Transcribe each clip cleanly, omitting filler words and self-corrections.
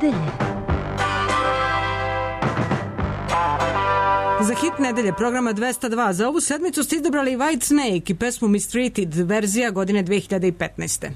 nedelje. Za hit nedelje programa 202 za ovu sedmicu ste izabrali White Snake i pesmu Mistreated, verzija godine 2015.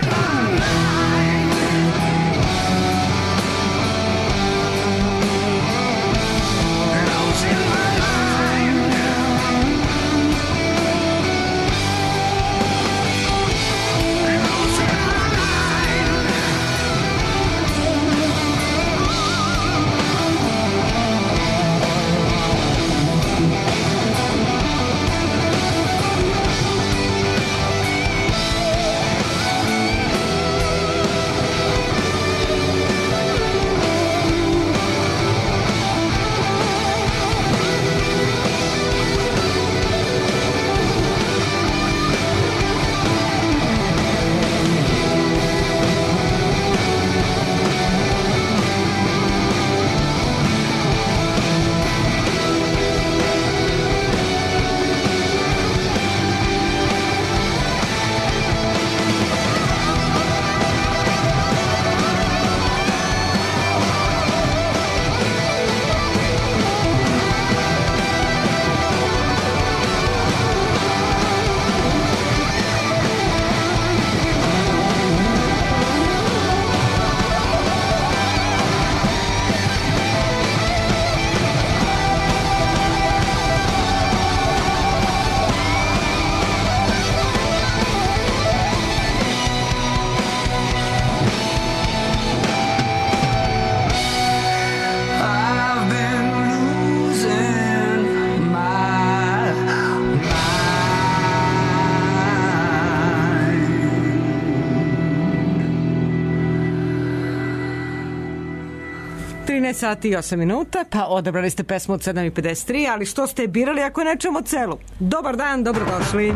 sati i 8 minuta, pa odabrali ste pesmu od 7:53, ali što ste birali ako nećemo celu? Dobar dan, dobrodošli.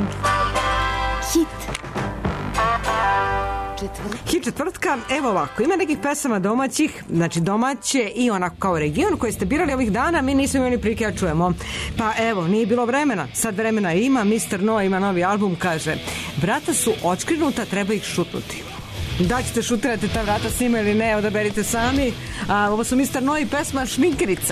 Hit četvrtka, evo ovako, ima nekih pesama domaćih, znači domaće i onako kao region koje ste birali ovih dana, mi nismo imali prilike da čujemo. Pa evo, nije bilo vremena, sad vremena ima, Mr. No ima novi album, kaže, vrata su očkrinuta, treba ih šutnuti. Da ćete šutirati ta vrata s njima ili ne, odaberite sami. A ovo su Mr. No i pesma Šminkerica.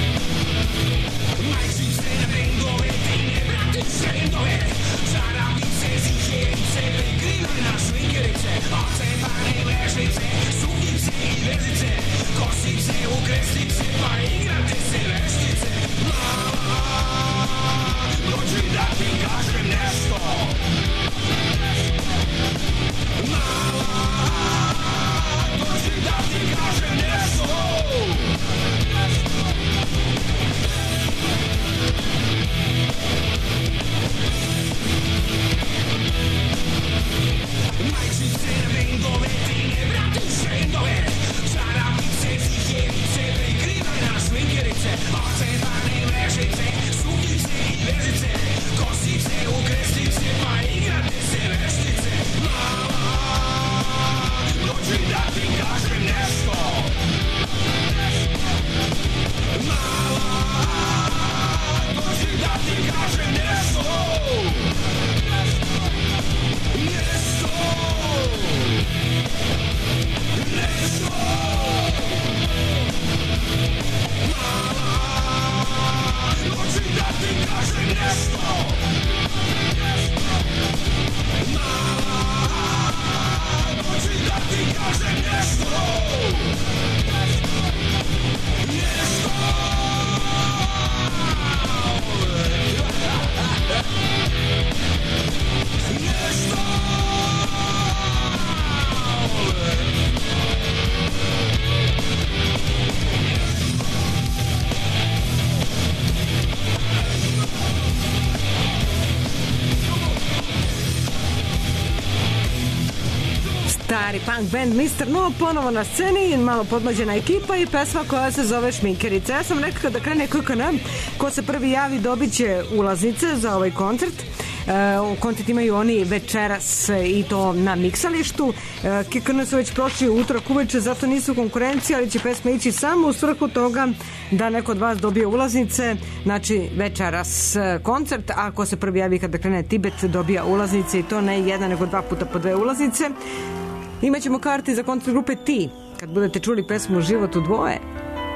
Stari punk band Mr. No ponovo na sceni, malo podmlađena ekipa i pesma koja se zove Šminkerica. Ja sam rekao da krene KKN, ko se prvi javi dobit će ulaznice za ovaj koncert. Koncert imaju oni večeras i to na miksalištu. KKN su već prošli utorak uveče, zato nisu konkurencija, ali će pesma ići samo u svrhu toga da neko od vas dobije ulaznice. Znači večeras koncert, a ko se prvi javi kada krene Tibet dobija ulaznice, i to ne jedna nego 2 puta po 2 ulaznice. Imaćemo karti za koncert grupe Ti, kad budete čuli pesmu Život u dvoje.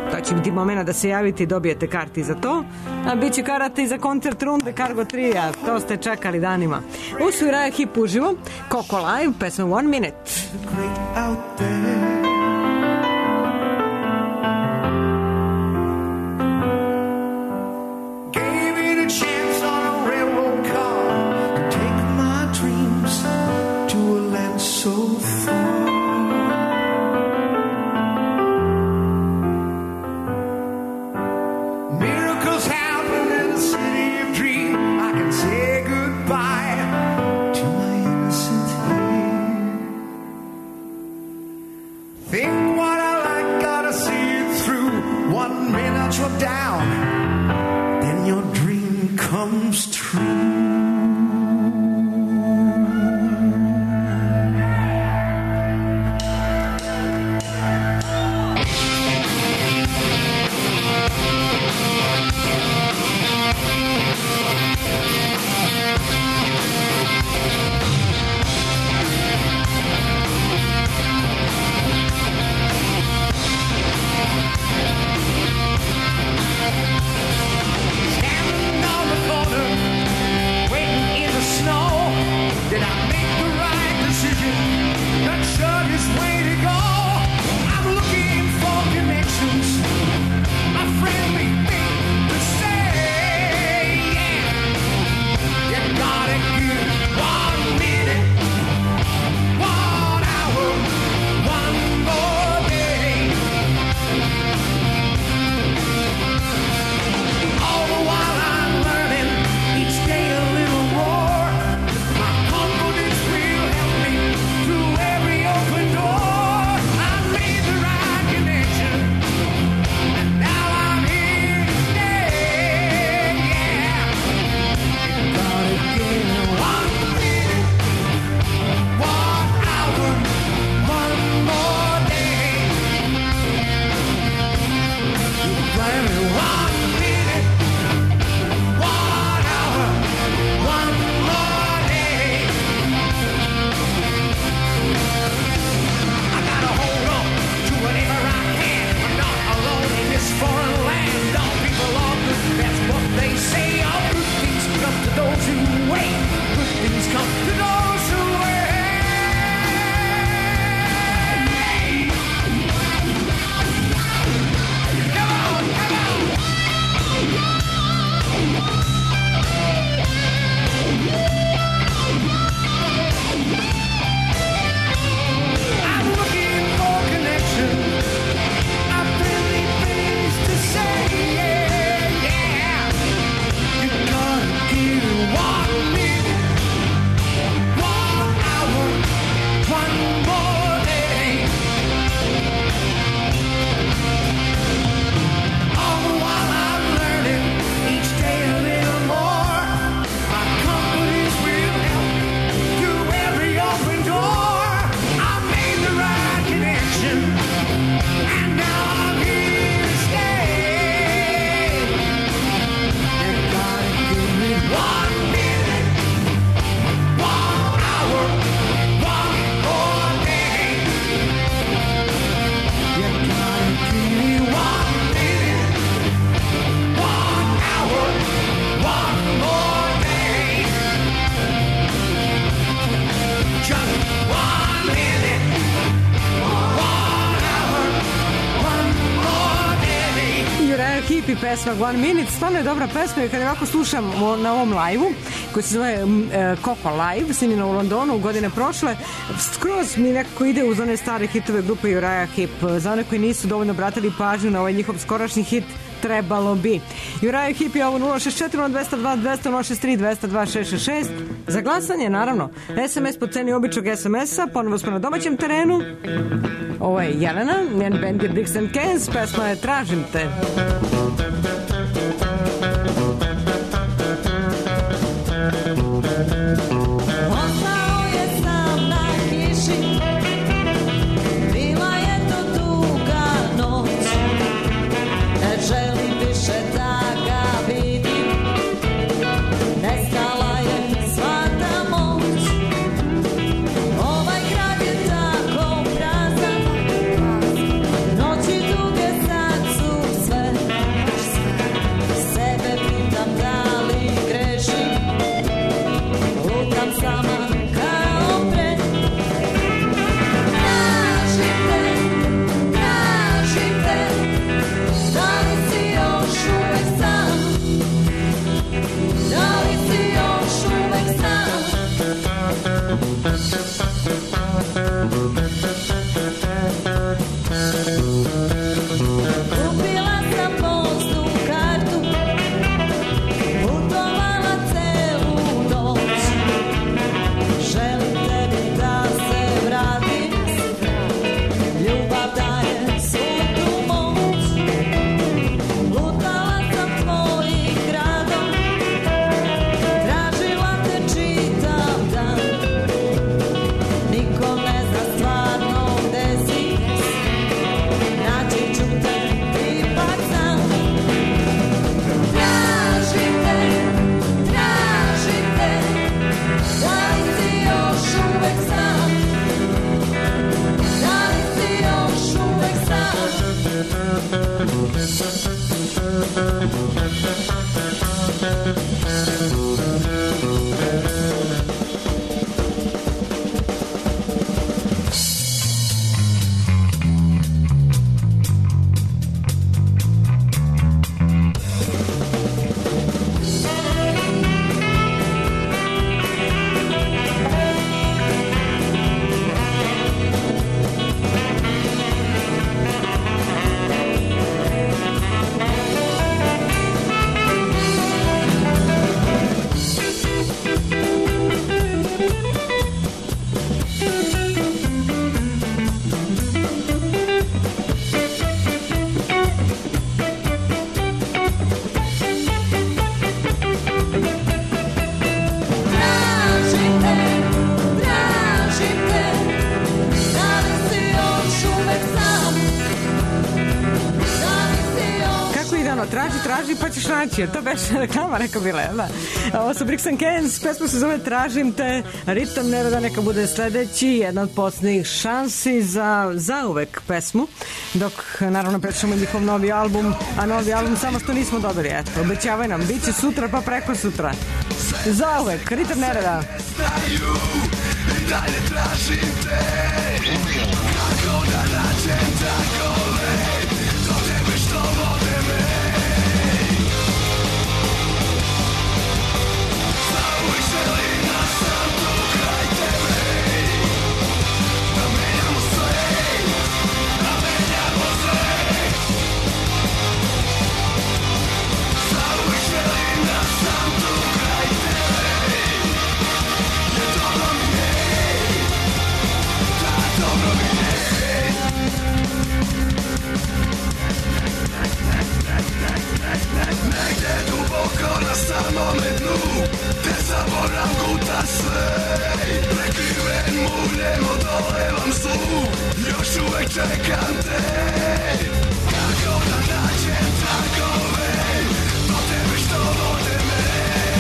To će biti momena da se javite i dobijete karti za to. A bit će karata i za koncert runde Cargo Tria. To ste čekali danima. Ovo su Uriah Heep uživo. Coco Live, pesma One Minute. Heep i pesma One Minute, stvarno je dobra pesma i kada ovako slušam na ovom live-u koji se zove Coco Live, snimljeno u Londonu godine prošle, skroz mi nekako ide uz one stare hitove grupe Uriah Heep. Za one koji nisu dovoljno obratili pažnju na ovaj njihov skorašnji hit, trebalo bi. Uriah Heep je ovo 064 202 200 063 202 666. Za glasanje, naravno, SMS po ceni običnog SMS-a. Ponovo smo na domaćem terenu. Ovo je Jelena, njen band je Bricks and Cans, pesma je Tražim te. Ostao je sam na kiši, bila je to duga noć, ne želim više da ga vidim, nestala je svata moć. Ovaj grad je tako prazan, noći duge sad su traži pa ćeš naći. To beše reklama neka bila, da. Ovo su Bricks and Cans, pesma se zove Tražim te, ritam nereda neka bude sledeći, jedna od posljednjih šansi za zauvek pesmu, dok naravno pričamo njihov novi album, a novi album samo što nismo dobili, eto, obećavaj nam, bit će sutra pa preko sutra. Zauvek, ritam nereda. Dalje tražim te, kako da nađem takove, do tebe što vode me. Zauvek želim da sam tu kraj tebe, da menjamo sve, da menjamo sve. Zauvek želim da sam tu kraj tebe, jer dobro mi je. Dobro mi je. Negde duboko na samome dnu, te zaborav guta sve. Prekriven muljem odolevam zlu, još uvek čekam te. Kako da nađem tragove, do tebe što vode me.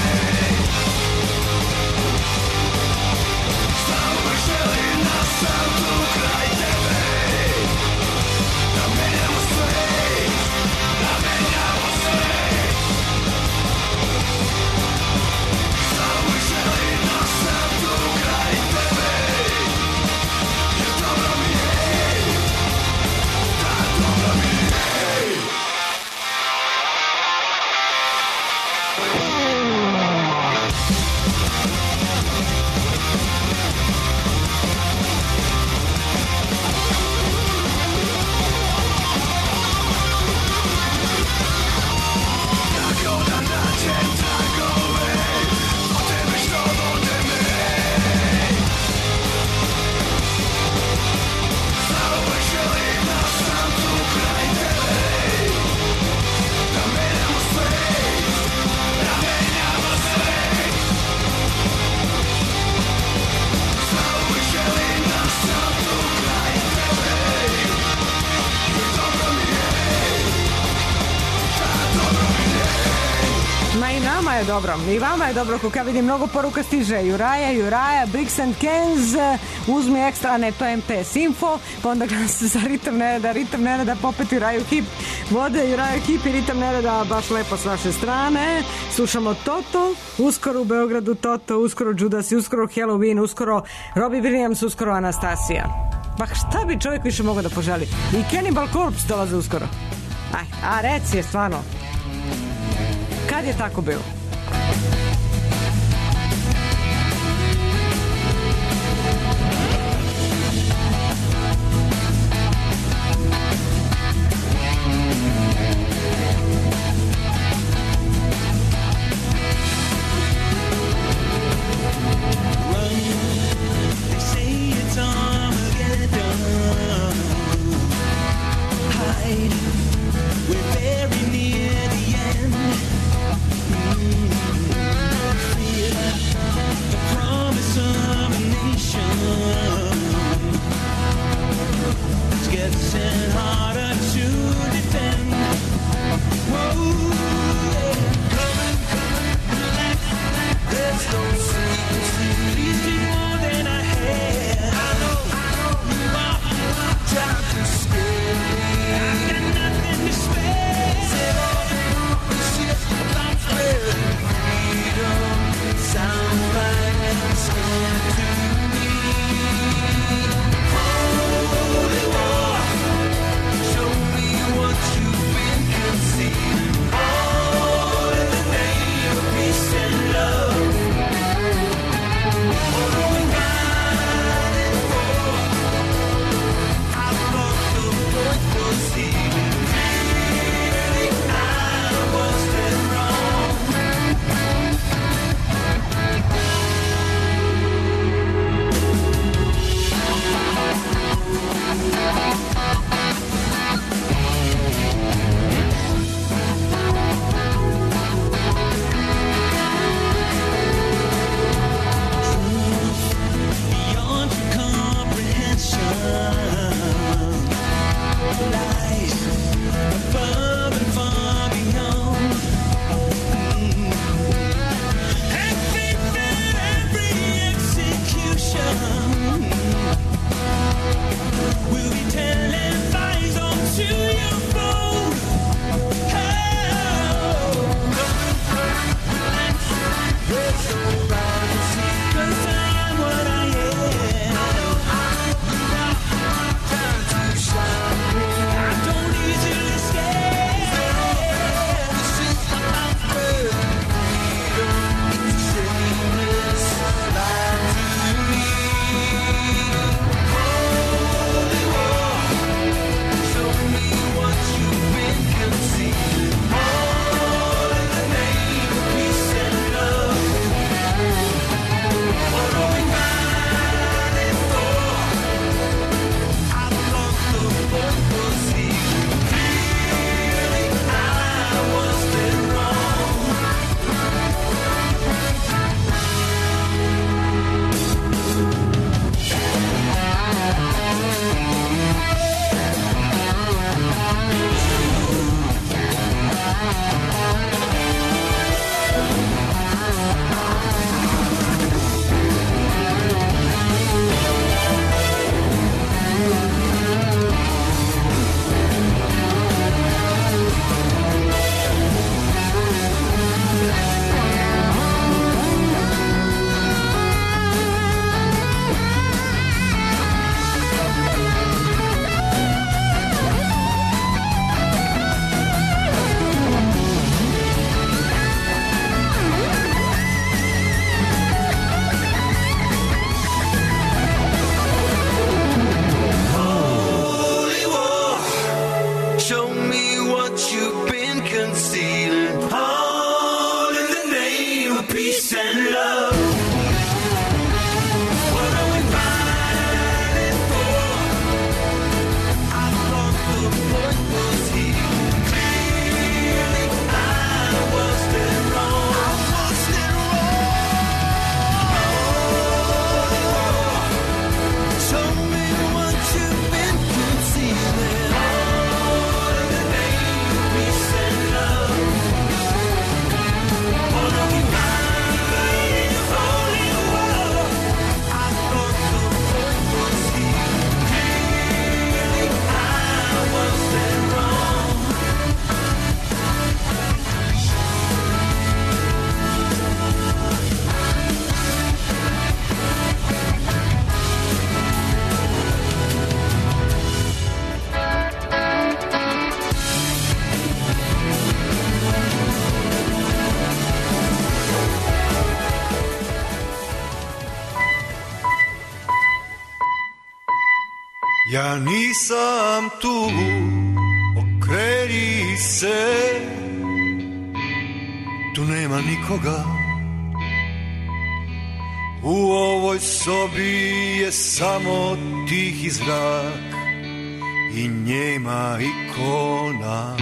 Zauvek želim da sam tu kraj tebe, da menjamo sve, da menjamo sve. Zauvek želim da sam tu kraj tebe, jer dobro mi je, da dobro mi je. Je dobro. I vama je dobro, kako ja vidim, mnogo poruka stiže. Juraja, Bricks and Cans, uzmi ekstra, ne, to je MTS Info, pa onda gleda se za ritam nereda, popet Juraju Hip, vode Juraju Hip i ritam nereda, baš lepo s vaše strane. Slušamo Toto, uskoro u Beogradu Toto, uskoro Judas, uskoro Halloween, uskoro Robbie Williams, uskoro Anastasija. Pa šta bi čovjek više mogao da poželi? I Cannibal Corpse dolaze uskoro. A reci je stvarno. Kad je tako bilo? We're very near the end. Ja nisam tu, okreni se, tu nema nikoga. U ovoj sobi je samo tihi zrak i njema ikona.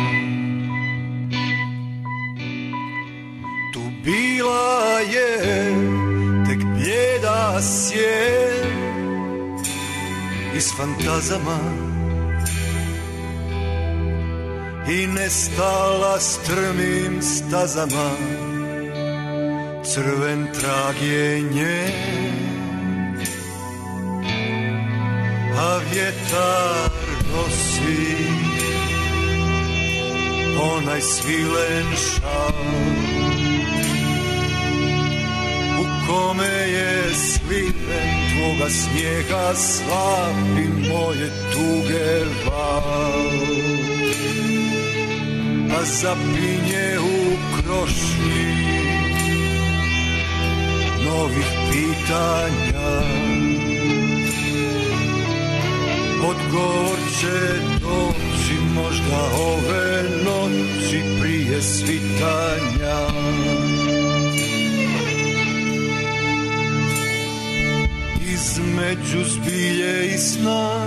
Tu bila je tek bljeda sjen iz fantazama i nestala strmim stazama. Crven trag je njen, a vjetar nosi onaj svilen šal u kome je sliven tvoga smijeha slabi moje tuge val. A zapinje u krošnji novih pitanja, odgovor će doći možda ove noći prije svitanja. Između zbilje i sna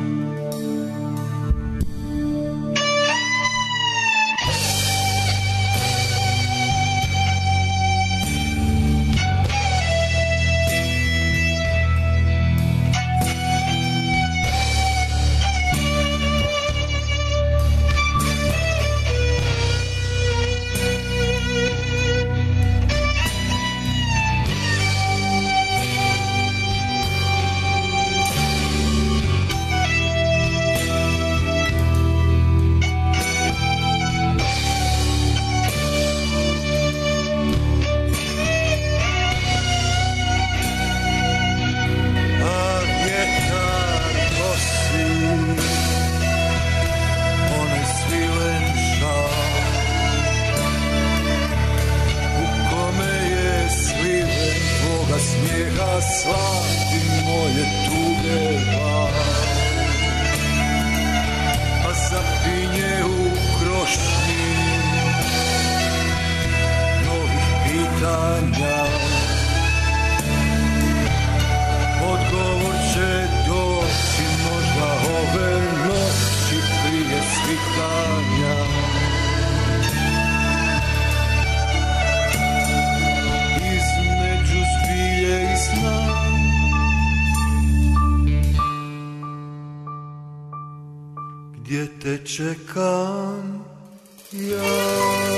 čekam ja.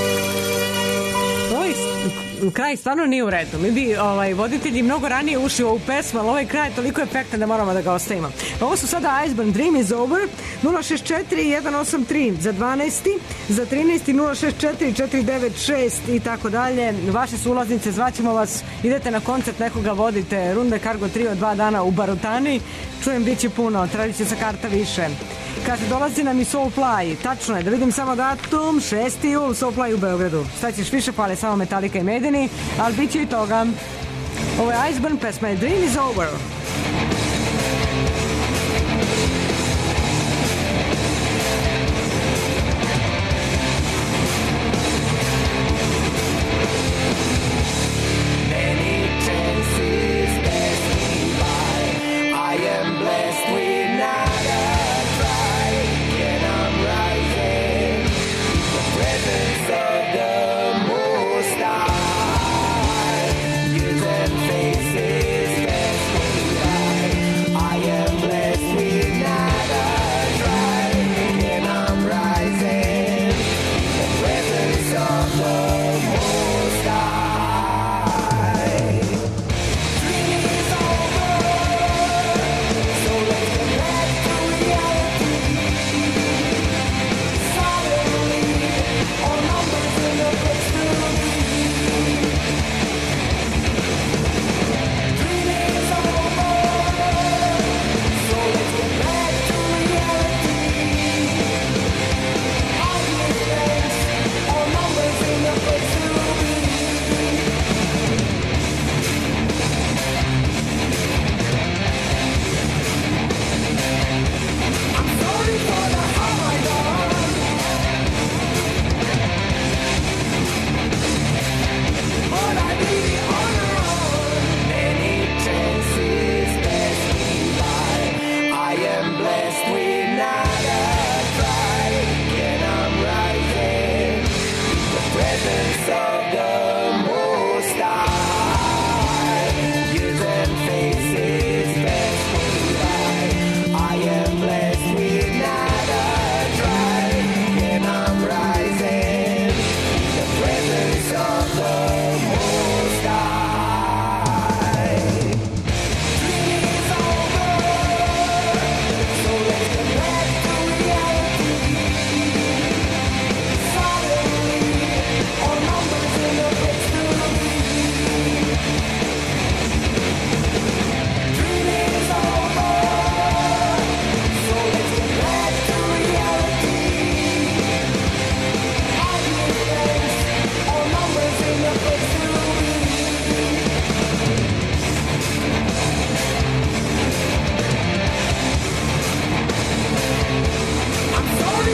Kraj stvarno nije u redu. Mi bi voditelji mnogo ranije ušli u ovu pesmu, ali ovaj kraj je toliko efektan da moramo da ga ostavimo. Ovo su sada Iceburn, Dream is Over, 064 183 za 12. za 13. 064 496 i tako dalje. Vaše su ulaznice, zvaćemo vas, idete na koncert nekoga, vodite Runde Cargo Trio 2 dana u Barutani. Čujem, bit će puno, tražit će se karta više. Kaže, dolazi nam i Soulfly. Tačno je, da vidim samo datum, 6. jul, Soulfly u Beogradu. Šta ćeš više, pale samo Metallica i Medeni, ali bit će i toga. Ovo je Iceburn, pesma je Dream is Over. Faces, best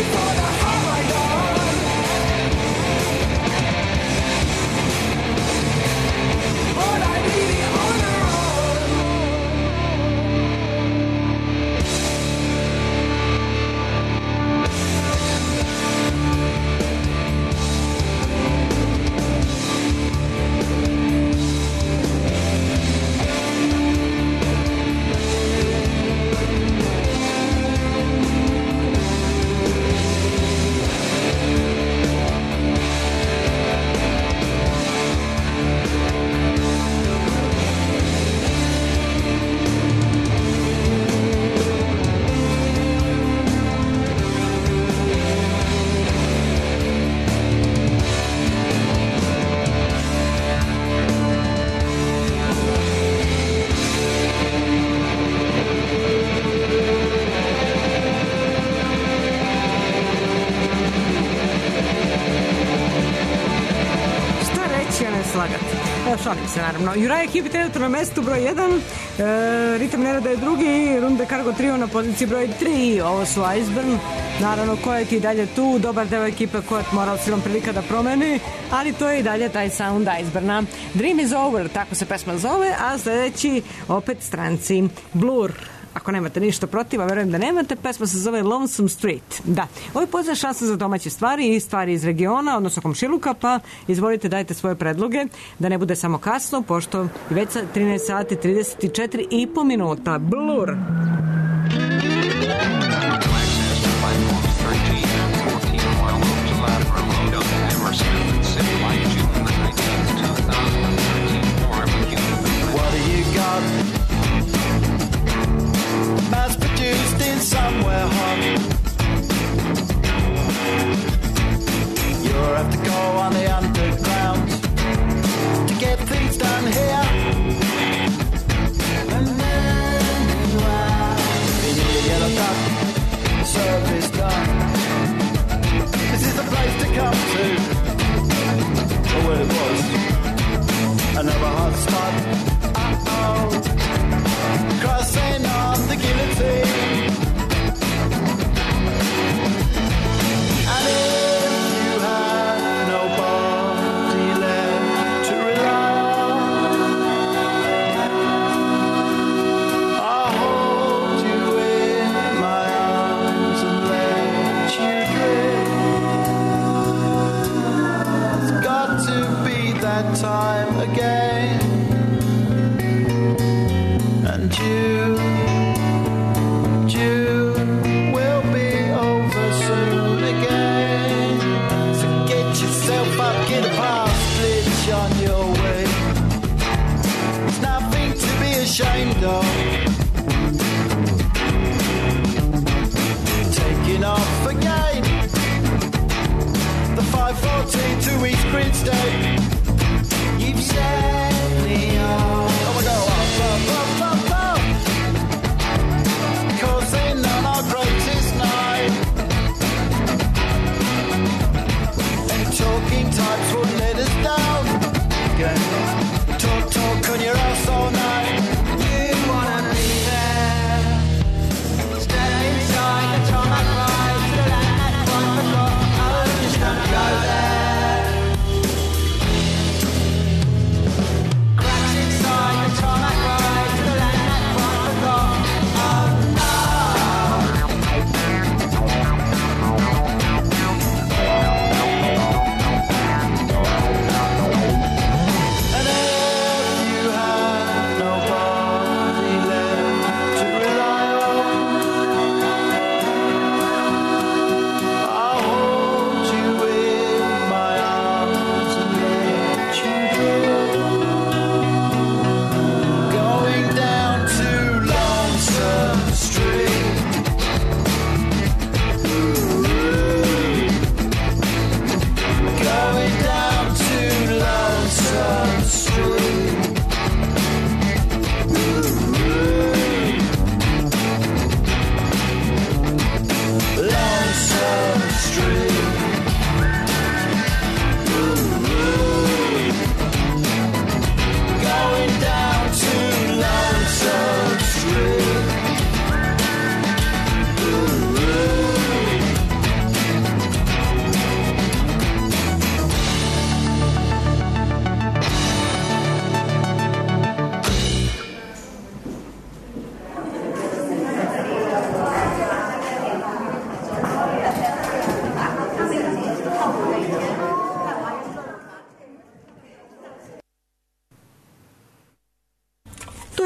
Šalim se, naravno. Uriah Heep trenutno na mestu broj 1, Ritam Nerada je drugi, Runde Cargo Trio na poziciji broj 3, ovo su Iceburn. Naravno, ko je ti dalje tu, dobar deo ekipe koja je morala silom prilika da promeni, ali to je i dalje taj sound Iceburna. Dream is over, tako se pesma zove, a sledeći opet stranci Blur. Ako nemate ništa protiv, a verujem da nemate, pesma se zove Lonesome Street. Da, ovo je posljedna šansa za domaće stvari i stvari iz regiona, odnosno komšiluka, pa izvolite, dajte svoje predloge, da ne bude samo kasno, pošto je već 13 sati 34 i po minuta. Blur! What do you got? Mass produced in somewhere hot. You'll have to go on the underground to get things done here. And then you need a yellow duck, service done. This is the place to come to.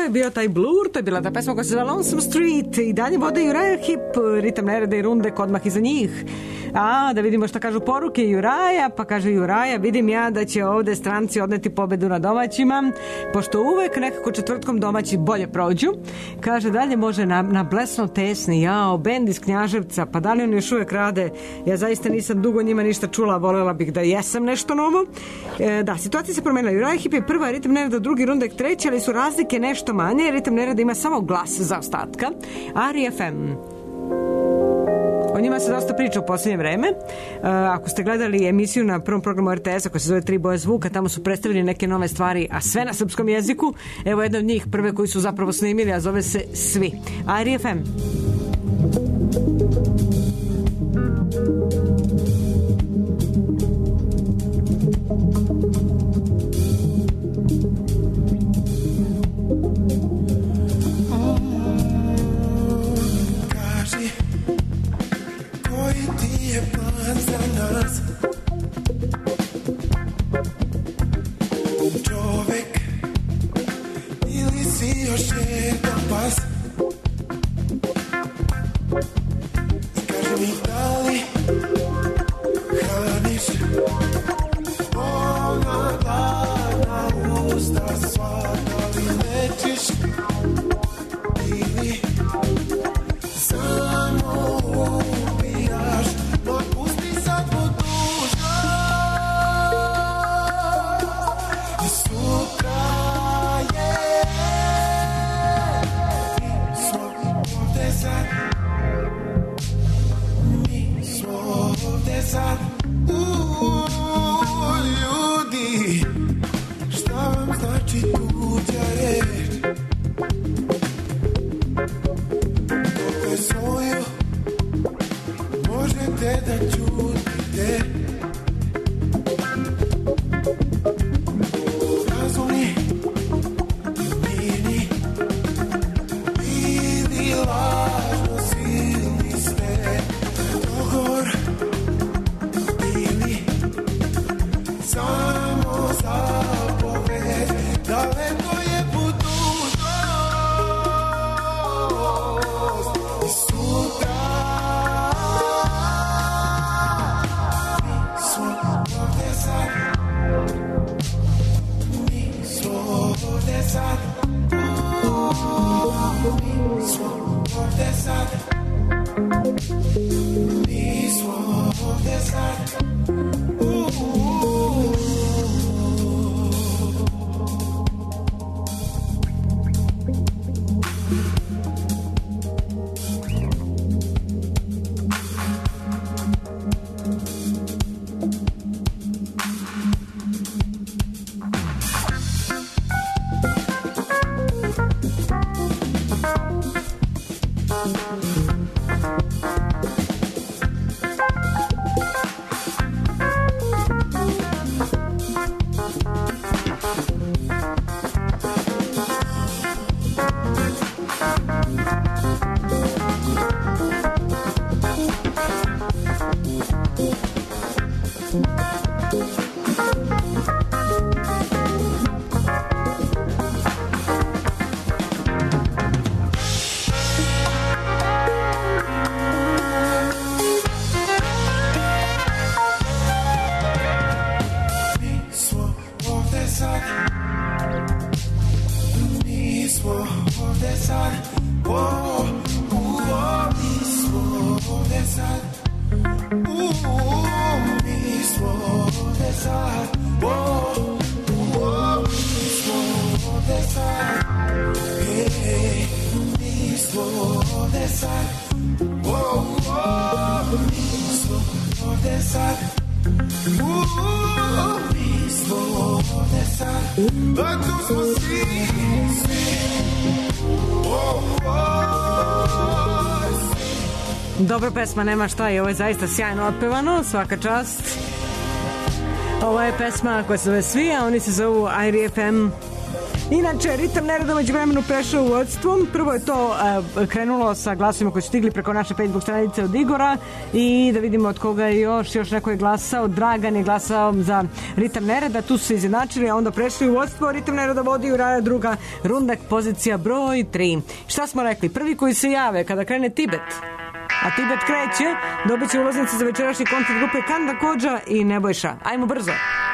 je bio taj Blur, to je bila ta pesma koja se zvala Lonesome Street i dalje vode Uriah Heep, ritam nereda i rundek odmah iza njih. A, da vidimo šta kažu poruke Juraja, pa kaže Juraja, vidim ja da će ovde stranci odneti pobedu na domaćima, pošto uvek nekako četvrtkom domaći bolje prođu. Kaže, dalje može na Blesno Tesni, jao, bend iz Knjaževca, pa da li oni još uvek rade? Ja zaista nisam dugo njima ništa čula, voljela bih da jesam nešto novo. Da, situacija se promenila. Uriah Heep je prva, ritam nereda drugi, rundek treći, ali su razlike nešto manje. Ritam nereda ima samo glas za ostatka. RFM. O njima se dosta priča u posljednje vreme. Ako ste gledali emisiju na prvom programu RTS-a koja se zove Tri boje zvuka, tamo su predstavili neke nove stvari, a sve na srpskom jeziku. Evo jedna od njih, prve koji su zapravo snimili, a zove se Svi. RFM. Dobra pesma, nema šta, i ovo je zaista sjajno otpevano, svaka čast. Ovo je pesma koja se zove Svi, a oni se zovu IRFM. Inače, ritam nereda među vremenu prešao u vodstvo. Prvo je to krenulo sa glasovima koji su stigli preko naše Facebook stranice od Igora i da vidimo od koga je još neko je glasao. Dragan je glasao za ritam nereda, tu su se izjednačili, a onda prešli u vodstvo. Ritam nereda vodi u rada druga runda, pozicija broj 3. Šta smo rekli? Prvi koji se jave kada krene Tibet, a Tibet kreće, dobit će ulaznice za večerašnji koncert grupe Kanda Kodža i Nebojša. Ajmo brzo.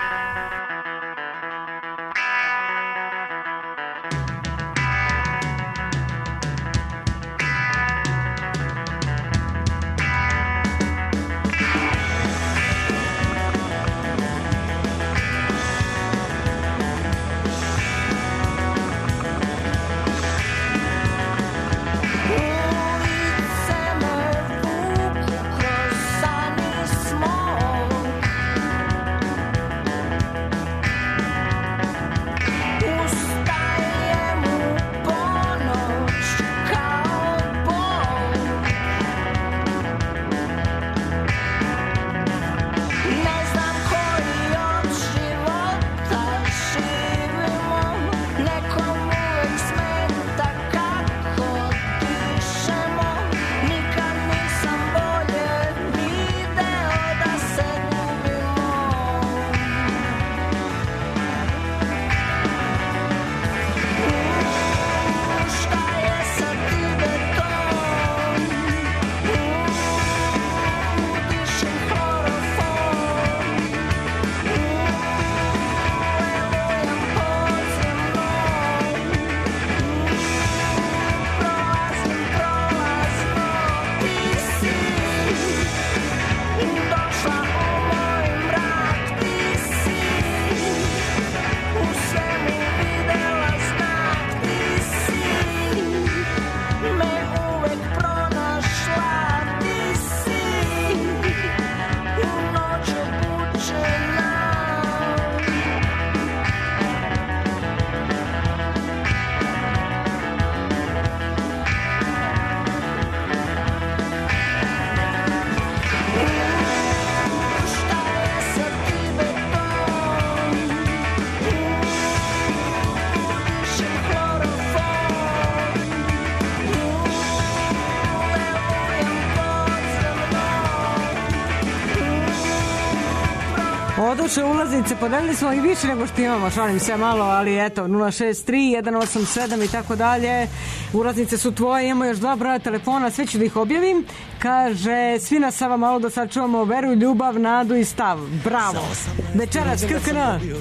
Odoše ulaznice, podelili smo i više nego što imamo, šalim se malo, ali eto, 063, 187 i tako dalje. Ulaznice su tvoje, imamo još 2 broja telefona, sve ću da ih objavim. Kaže, svi nas Sava malo da sačuvamo veru, ljubav, nadu i stav. Bravo. Večeras, KKN.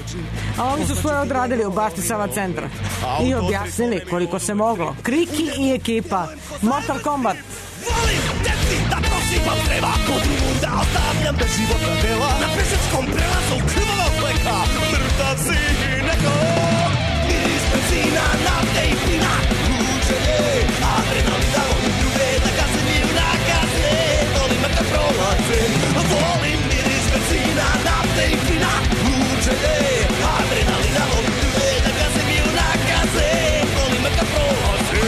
A ovi su svoje odradili u bašti Sava centra. I objasnili koliko se moglo. Kriki i ekipa. Mortal Kombat. Volim deti da prosipam treba, kod drugom da ostavljam bez životna dela. Na Pešačkom prelazu krvava fleka, mrtav si neko. Miris benzina, nafte i plina, mučenje, adrenalina, volim ljude da gaze mi u nakaze, volim kad prolaze. Volim miris benzina, nafte i plina, mučenje, adrenalina, volim ljude da gaze mi u nakaze, volim kad prolaze.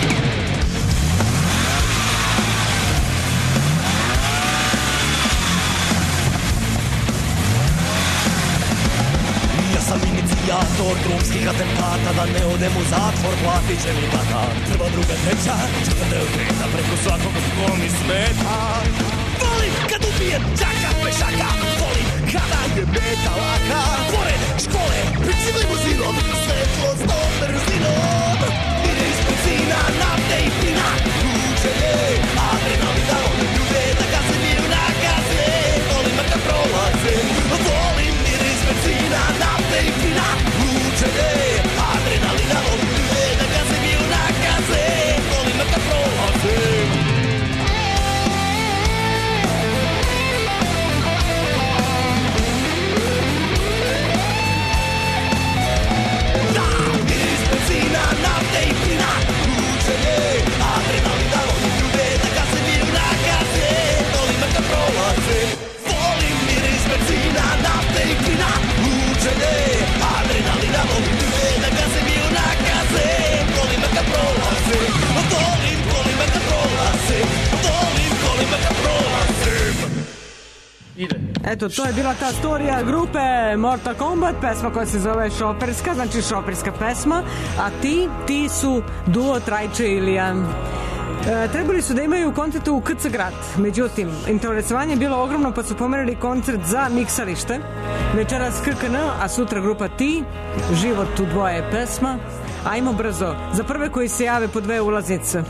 Sam inicijator drumskih atentata, da ne odem u zatvor, platit će mi bata. Prva, druga, treća, četvrta od peta, preko svakog ko mi smeta. Volim kad ubijem čaka pešaka, volim kada je meta laka. Pored škole, pričim limuzinom, svetlo s tom brzinom. Miris benzina, nafte i plina, mučenje, adrenalina, volim ljude da gaze mi u nakaze, volim kad prolaze. Volim miris benzina, nafte i plina, mučenje, adrenalina, volim ljude da gaze mi u nakaze, volim kad prolaze. Da, miris benzina, Eto, to je bila ta storija grupe Mortal Kombat, pesma koja se zove Šoperska, znači šoperska pesma, a ti su duo Trajče i Ilija. Trebali su da imaju koncert u KC Grad, međutim, interesovanje je bilo ogromno pa su pomerili koncert za miksalište. Večeras KKN, a sutra grupa Ti, Život u dvoje pesma. Ajmo brzo, za prve koji se jave po 2 ulaznice.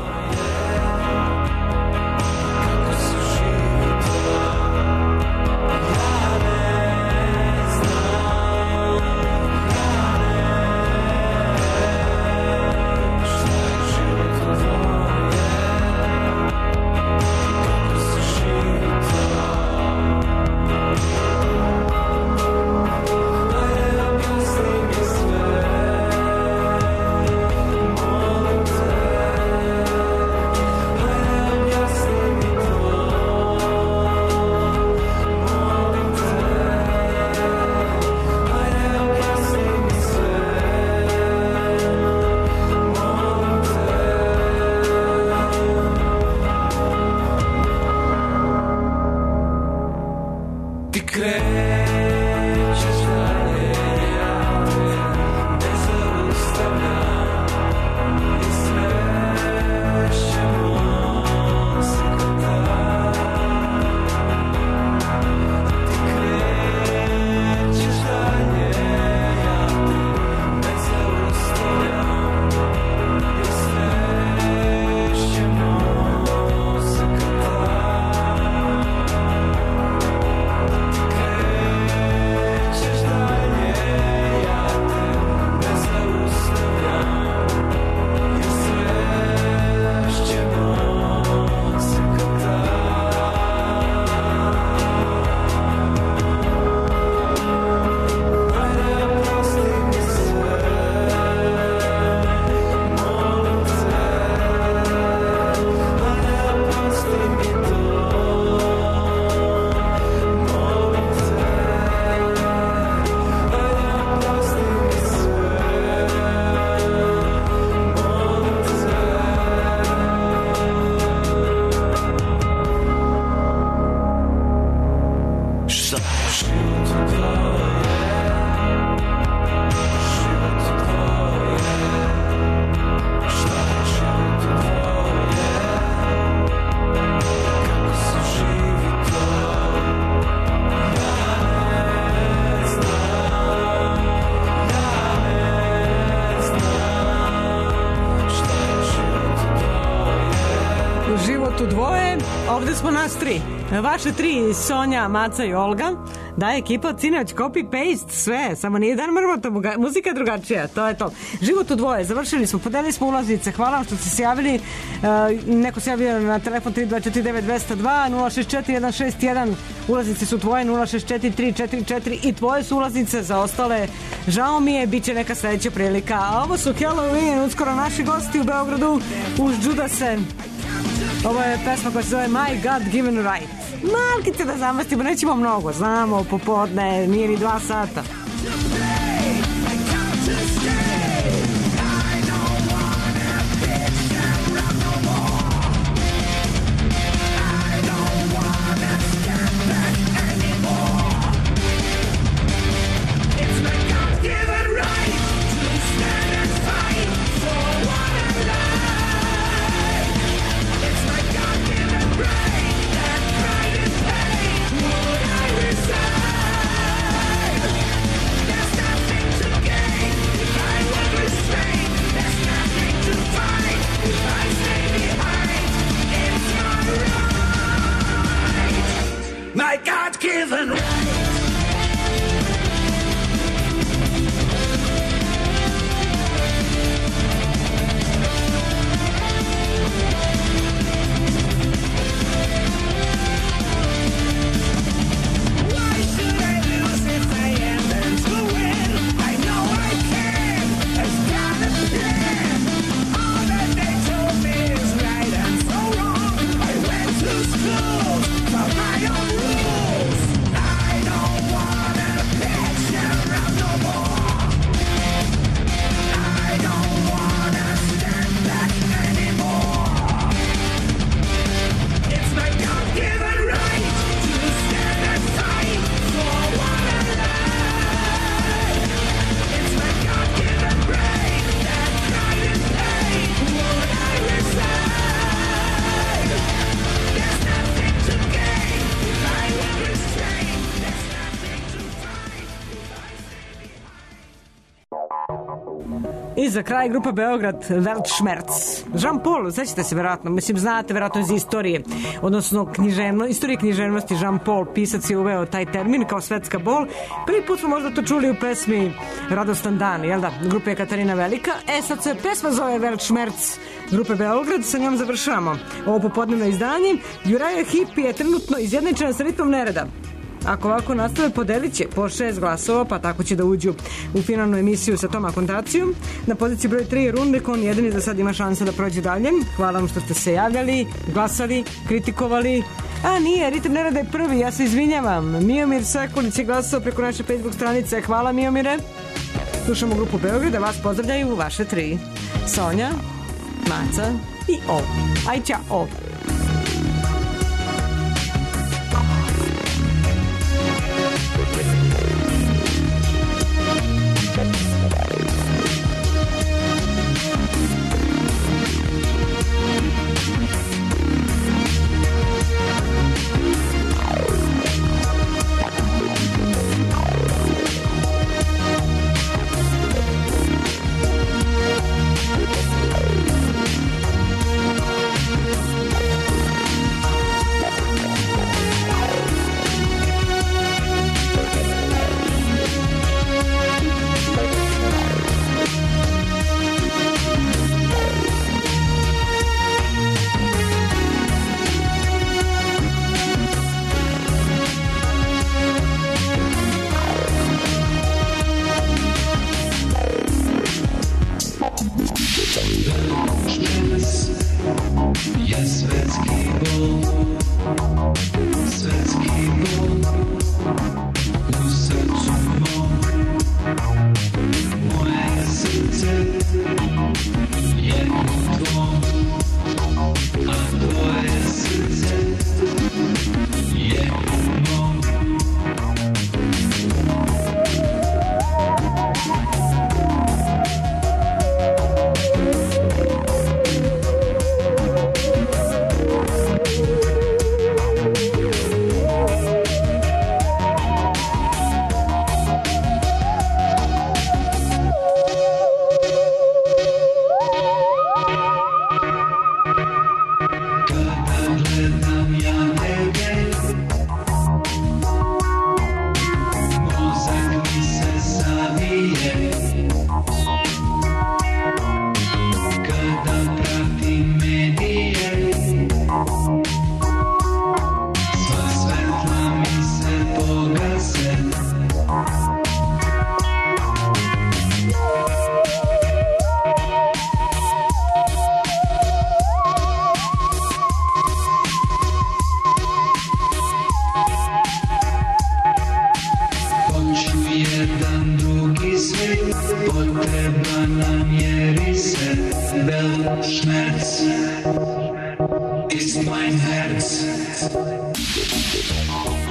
Tu dvoje, ovde smo nas 3. Vaše 3, Sonja, Maca i Olga. Da, ekipa od Sinoć, copy-paste, sve, samo nije Dan Mrmota, muzika je drugačija, to je to. Život u dvoje, završili smo, podelili smo ulaznice, hvala vam što ste se javili. Neko se javio na telefon 3249-202, 064-161, ulaznice su tvoje, 064-344 i tvoje su ulaznice, za ostale, žao mi je, bit će neka sledeća prilika. A ovo su Halloween, uskoro naši gosti u Beogradu, uz Judase. Ovo je pesma koja se zove My God Given Right. Malkice da zamastimo, nećemo mnogo, znamo, popodne, nije ni 2 sata. School for my own rules. I za kraj grupa Beograd, Weltschmerz. Jean Paul, sećate se verovatno, mislim znate verovatno iz istorije, odnosno istorije književnosti. Jean Paul, pisac, je uveo taj termin kao svetska bol. Prvi put smo možda to čuli u pesmi Radostan dan, jel da, grupe je Katarina Velika. Sad se pesma zove Weltschmerz grupe Beograd, sa njom završavamo ovo popodnevno izdanje. Uriah Heep je trenutno izjednačena sa ritmom nereda. Ako ovako nastave, podelit će po 6 glasova, pa tako će da uđu u finalnu emisiju sa tom akontacijom. Na poziciji broj 3 je Rundekon, jedini za sad ima šansa da prođe dalje. Hvala vam što ste se javljali, glasali, kritikovali. A nije, ritam nereda je prvi, ja se izvinjavam. Miomir Sekulić je glasao preko naše Facebook stranice. Hvala, Miomire. Slušamo grupu Beograda, vas pozdravljaju vaše 3. Sonja, Maca i O. Aj, ćao. Ist mein Herz.